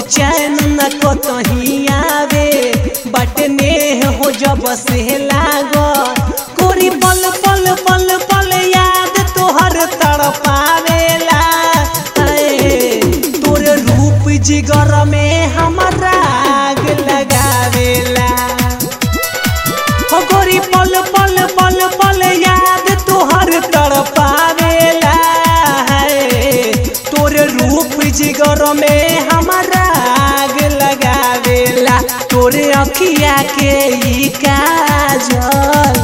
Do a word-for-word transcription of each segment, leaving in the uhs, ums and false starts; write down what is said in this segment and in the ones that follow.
चैन न कतही आवे बटने हो जब से लागो गोरी पल पल पल पल याद तोहर तड़पावेला तोर रूप जिगर में हमारा आग लगावेला हो गोरी पल पल पल पल याद तोहर तड़पावेला तोर रूप जिगर में हमारा आग लगावेला तोरे अखिया के ई काजल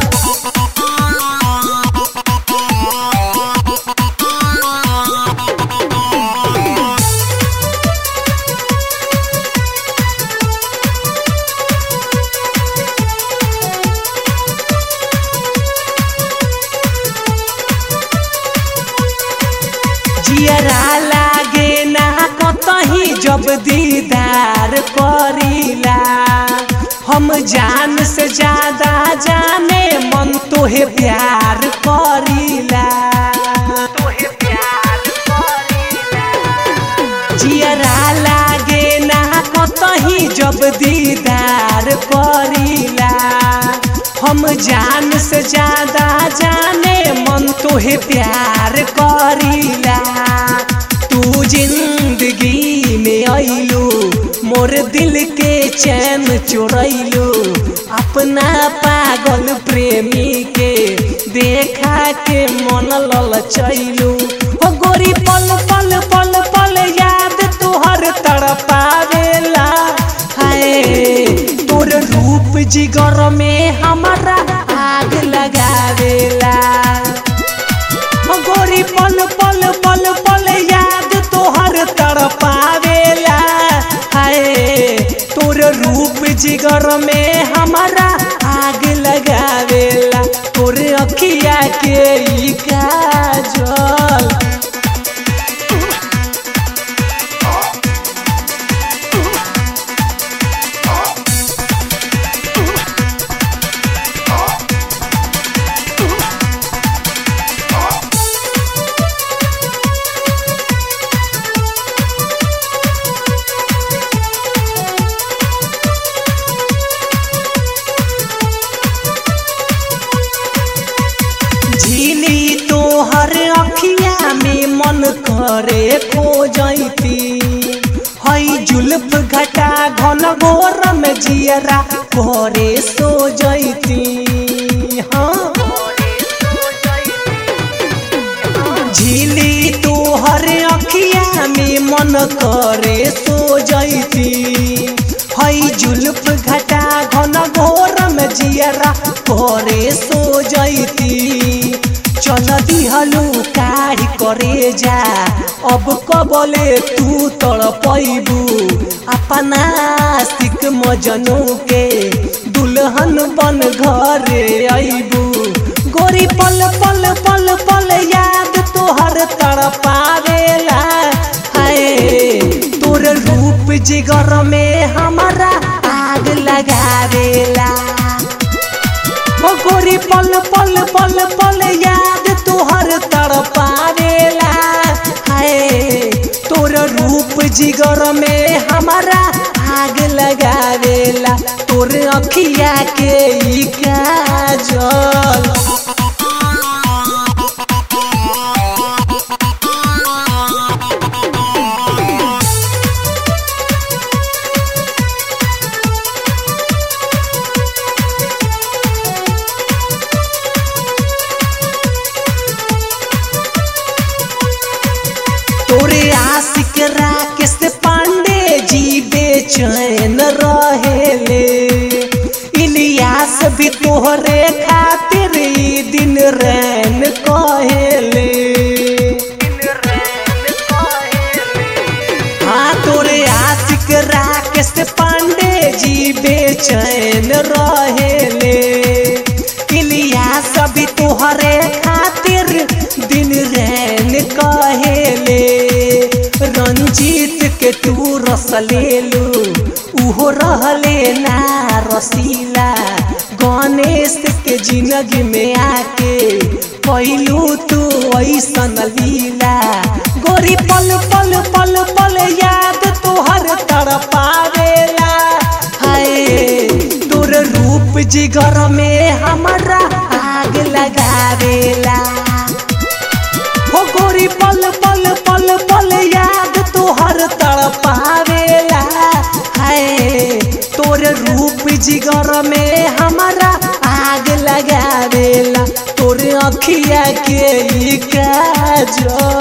जियरा लागे ना कतही जब दीदार करीला हम जान से ज्यादा जाने मन तोहे प्यार करीला तोहे प्यार करीला जियरा लागे ना कतही जब दीदार करीला हम जान से ज्यादा जाने मन तोहे प्यार करीला तू जिंदगी में आइलू मोर दिल के चैन चोरैलू अपना पागल प्रेमी के देखा के मन ललचैलू हो गोरी पल पल पल पल याद तोहर तड़पावेला हाय तोर रूप जिगर में हमारा आग लगावेला हो गोरी पल पल पल पल याद तोहर तड़पावेला हाय तोर रूप जिगर में हमारा आग लगावेला तोर अखिया के ई काजल झीली तोहर अखिया में मन करे खो जैती हई जुल्फ घटा घन घोर में जियरा करे सो जैती हाँ झीली तोहर अखिया में मन करे सो जैती हई जुल्फ घटा घन घोर में जियरा करे सो जैती चल दिहलू काढ़ी करे जा अब कबले तू तड़पैबू अपना सिक मजनू के दुल्हन बन घरे अइबू गोरी पल पल पल पल याद तोहर तड़पावेला हाय तोर रूप जिगर में हमारा आग लगावेला हो गोरी पल पल पल पल याद तोहर तड़पावेला हाय तोर रूप जिगर में हमारा आग लगावेला तोर अखिया के ई काजल तोरे आशिक राकेश पांडे जी बेचैन रहेले इलियास भी तोहरे खातिर ई दिन रैन कहेले हाँ तोरे आशिक राकेश पांडे जी बेचैन रहेले इलियास भी तोहरे खातिर दिन रैन कहेले रंजीत के तू रस लेलू उहो रहले ना रसीला गणेश के जिंदगी में आके कैलू तू ऐसन लीला गोरी पल पल पल पल याद तोहर तर तड़पावेला। हाय तोर रूप जिगर में हमारा आग लगावेला। हो गोरी पल पल पल पल याद तोहर तड़पावेला। हाय तोर रूप जिगर में हमारा आग लगावेला। तोर अखिया के काजल